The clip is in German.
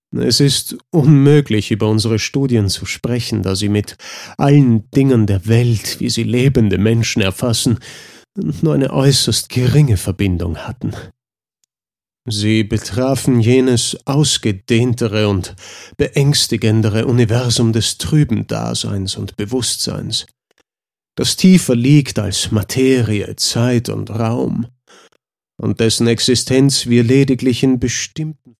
Es ist unmöglich, über unsere Studien zu sprechen, da sie mit allen Dingen der Welt, wie sie lebende Menschen erfassen, nur eine äußerst geringe Verbindung hatten. Sie betrafen jenes ausgedehntere und beängstigendere Universum des trüben Daseins und Bewusstseins, das tiefer liegt als Materie, Zeit und Raum, und dessen Existenz wir lediglich in bestimmten